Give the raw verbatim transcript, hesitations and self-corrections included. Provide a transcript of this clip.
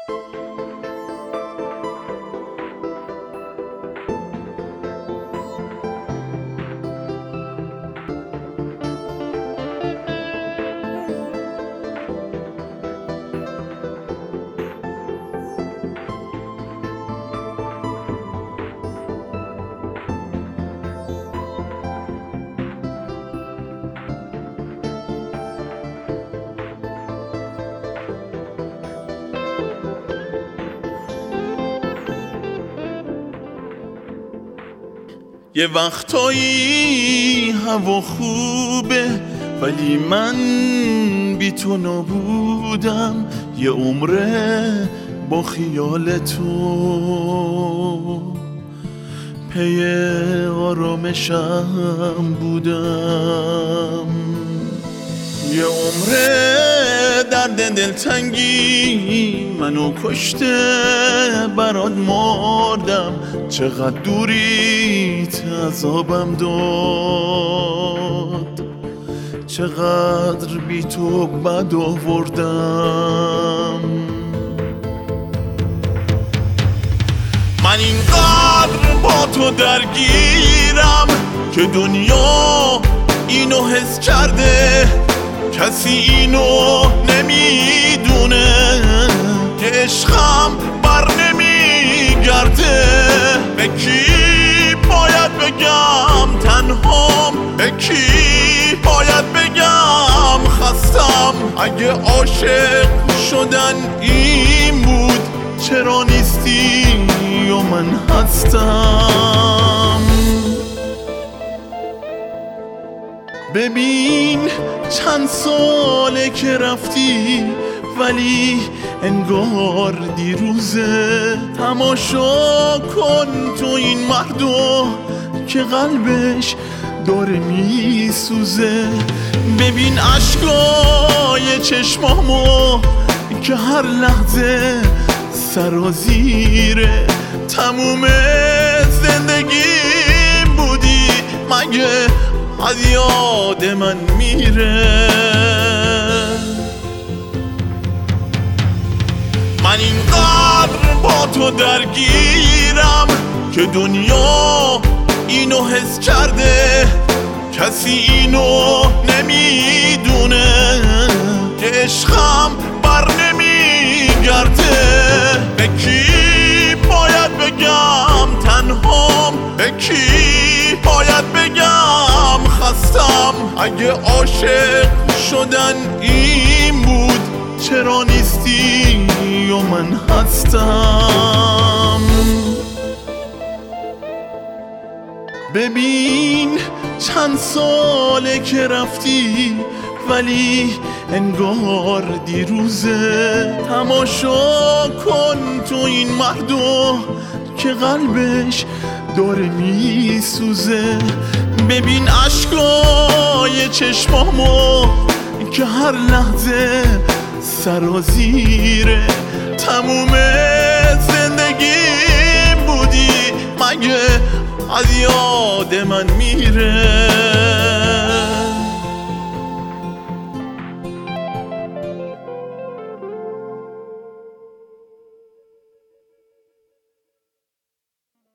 یه وقتایی هوا خوبه ولی من بی تو نبودم، یه عمره با خیال تو پی آرامشم بودم، یه عمره درد دلتنگی منو کشته برات مردم، چقدر دوریت عذابم داد، چقدر بی تو بد آوردم. من اینقدر با تو درگیرم که دنیا اینو حس کرده، کسی اینو نمیدونه که عشقم بر نمیگرده. به کی باید بگم تنهام، به کی باید بگم خستم؟ اگه عاشق شدن این بود چرا نیستی و من هستم؟ ببین چند ساله که رفتی ولی انگار دیروزه، تماشا کن تو این مردو که قلبش داره میسوزه. ببین عشقای چشمامو که هر لحظه سرازیره، تموم زندگیم بودی مگه از یاد من میره؟ من اینقدر با تو درگیرم که دنیا اینو حس کرده، کسی اینو نمیدونه که عشقم بر نمیگرده. به کی باید بگم تنهام، به کی باید بگم خستم؟ اگه عاشق شدن این بود چرا نیستی و من هستم؟ ببین چند ساله که رفتی ولی انگار دیروزه، تماشا کن تو این مردو که قلبش داره میسوزه. ببین عشقای چشمامو که هر لحظه سرازیره، تموم زندگیم بودی مگه از یاد من میره؟